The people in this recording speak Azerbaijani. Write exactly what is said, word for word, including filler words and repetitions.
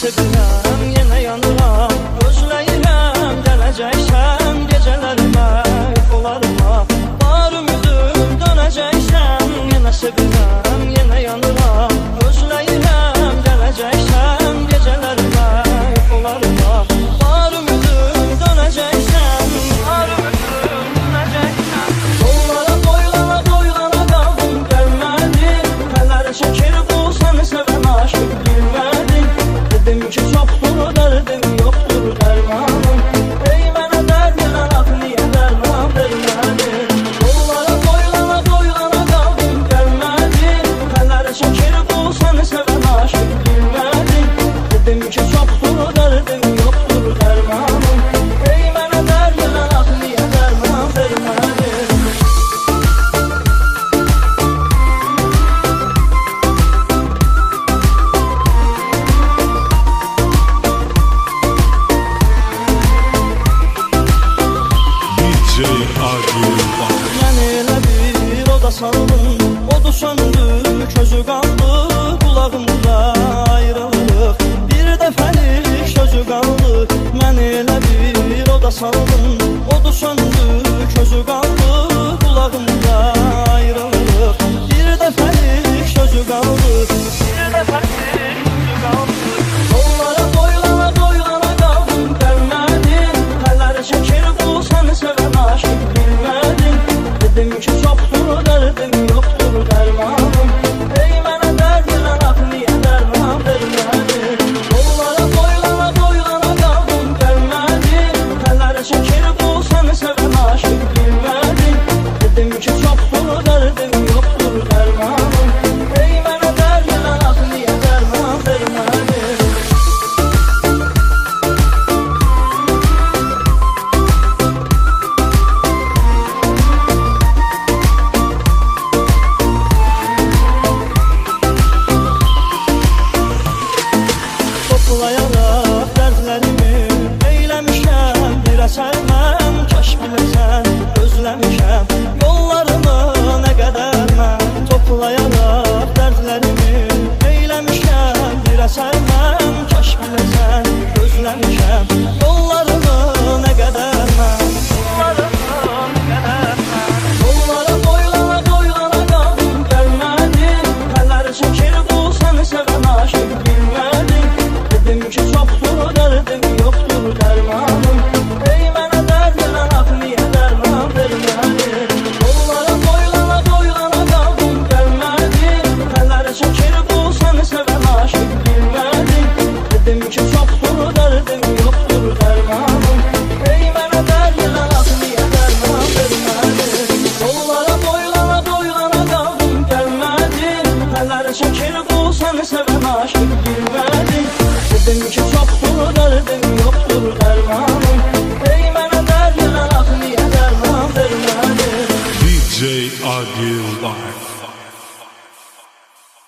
sevirəm, yenə yanıram. Özləyirəm, gələcəksən gecələrimə, yuxularıma. Var ümidim, dönəcəksən. Yenə sevirəm, yenə yanıram. Özləyirəm, gələcəksən gecələrimə, yuxularıma. Var ümidim, dönəcəksən. Var ümidim, dönəcəksən. Yollara doylana doylana qaldım, gəlmədin. Nələr çəkir bu səni sevən aşıq, bilmədin. Dedim ki çoxdur dərdim, yoxdur dərmanım. Ey mənə dərd verən ax, niyə dərman vermədin? Yollara doylana doylana qaldım, gəlmədin. Nələr çəkir bu səni sevən aşıq, bilmədin. Dedim ki çoxdur dərdim, yoxdur dərmanım. Ey mənə dərd verən ax, niyə dərman vermədin? Mən elə bir oda saldım, odu söndü, közü qaldı, qulağımda ayrılıq. Bir dəfəlik sözü qaldı. Mən elə bir oda saldım, odu söndü, közü qaldı, qulağımda ayrılıq. Bir dəfəlik sözü qaldı. Bir dəfəlik sözü qaldı. Yollara doylana doylana qaldım, gəlmədin. Nələr çəkir bu səni sevən aşıq, bilmədin. Dedim ki çoxdur dərdim, yoxdur dərmanım. Ey mənə dərd verən ax, niyə dərman vermədin? Yollara doylana doylana qaldım, gəlmədin. Nələr çəkir bu səni sevən aşıq, bilmədin. Dedim ki çoxdur dərdim, yoxdur dərmanım. Ey mənə dərd verən ax, niyə dərman vermədin? Toplayaraq dərdlərimi eyləmişəm bir əsər mən, kaş biləsən özləmişəm yollarımı nə qədər mən. Toplayaraq dərdlərimi eyləmişəm bir əsər mən, kaş biləsən özləmişəm yollarımı nə qədər mən. Yollarımı nə qədər mən. Yollara doylana doylana qaldım, gəlmədin. Nələr çəkir bu səni sevən aşıq, bilmədin. Dedim ki çoxdur dərdim, yoxdur dərmanım. Ey mənə dərd verən ax, niyə dərman vermədin? Yollara doylana doylana qaldım, gəlmədin. Nələr çəkir bu səni sevən aşıq, bilmədin. Dedim ki çoxdur dərdim, yoxdur dərmanım. Ey mənə dərd verən ax, niyə dərman vermədin? Yollara doylana doylana qaldım, gəlmədin. Nələr çəkir bu səni sevən aşıq, bilmədin. Dedim ki çoxdur dərdim, yoxdur dərmanım. Ey mənə dərd verən ax, niyə dərman vermədin? D J Adil Live.